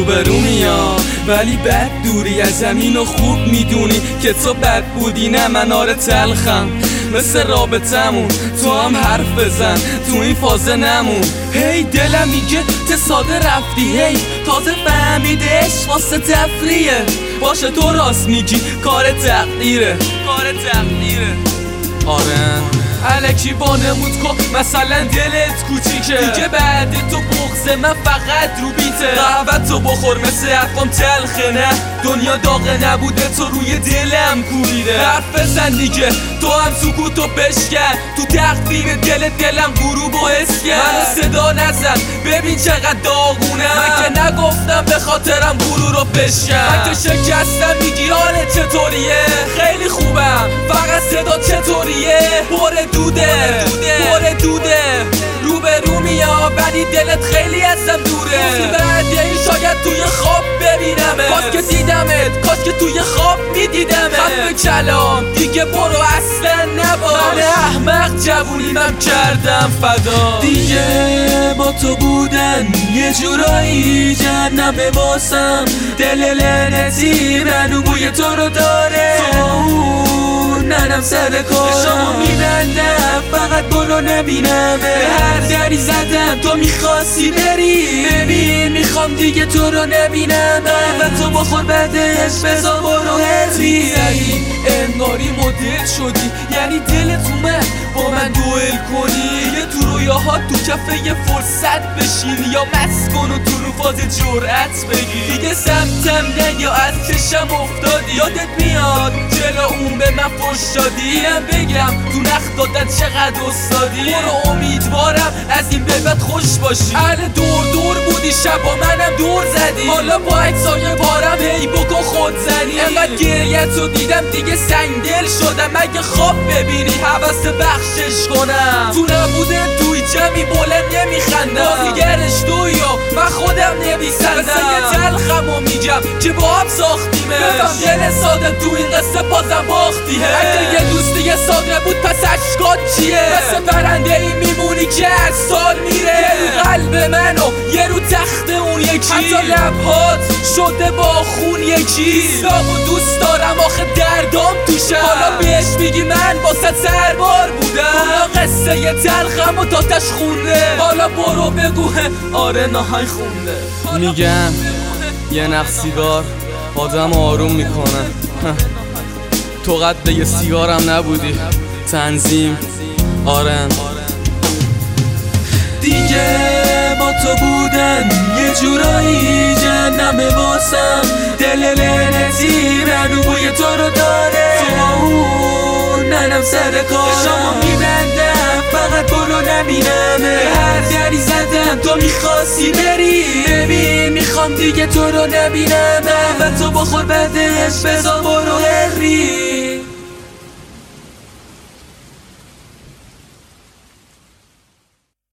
روبرو میام ولی بد دوری از زمین و خوب میدونی که تو بد بودی نه من آره تلخم مثل رابطمون تو هم حرف بزن تو این فازه نمون هی دلم میگه ته ساده رفتی هی تازه فهمیده عشق واسه تفریه باشه تو راست میگی کار تقدیره آره الکی وانمود کن مثلا دلت کوچیکه دیگه بعد تو بغض من فقط رو بیته قهوت تو بخور مثل حرفام تلخه نه دنیا داغه نبوده تو روی دلم کوبیده حرف بزن دیگه تو هم سکوتو بشکن تو تخفیف دلم غروب و حس کرد منو صدا نزن ببین چقدر داغونه من که نگفتم به خاطرم غرور رو بشکن من که شکستم میگی حالت چطوریه خیلی خوبم فقط صدا چطوریه پر دوده روبرو میام ولی دلت خیلی ازم دوره بعد این شاید توی خواب ببینمت کاش که دیدمت کاش که توی خواب میدیدمت خط کلام دیگه برو اصلا نباش من احمق جوونیمم کردم فدا دیگه با تو بودن یه جورایی جهنم واسم دل لعنتی منو بوی تو رو داره ننم سر کارم میبندم فقط برو نبینم به هر دری زدم تو میخواستی بری ببین میخوام دیگه تو رو نبینم و تو بخور بعدش بزا برو هری انگاری مدل شدی یعنی دلت اومد با من دوئل کنی یه تو رویاها تو کفه یه فرصت بشینی یا مسکن و تو رو فاز جرأت بگی دیگه سمتم نه یا از چشم افتادی یادت میاد جلو اون به من فش دادی بگم تو نخ دادن چقدر استادی برو امیدوارم از این به بعد خوش باشی اهل دور بودی شبا منم دور زدی حالا با اجزای بارم هی بکن خود زنی انقدر گریتو دیدم دیگه سنگدل شدم مگه خواب ببینی حوث بخشش کنم تو نبوده توی جمعی بلند نمیخندم بازیگرش توی و من خودم نمیسردم مثل یه تلخمو میگم که با هم ساختیمش بفهم دل ساده تو این قصه بازم باختیه اگه یه دوستی ساده بود پس اشکات چیه مثل پرنده ای میمونی که هر سال میره یه رو قلب منو یه رو تخت اون یکی حتی لبهات شده با خون یکی سامو دوست دارم آخه دردام توشه حالا بهش میگی من واسه سربار بودم حالا قصه یه تلخم و تاتش خونده حالا برو بگو آره نهای خونده میگم یه نخ سیگار آدم آروم میکنه تو قد یه سیگارم نبودی تنظیم آره دیگه با تو بودن یه جورایی جهنم واسم دل لعنتی منو بوی تو رو داره ننم سر کارم میبندم فقط برو نبینم به هر دری زدم تو میخواستی بری ببین میخوام دیگه تو رو نبینم و تو بخور بعدش بزا برو هری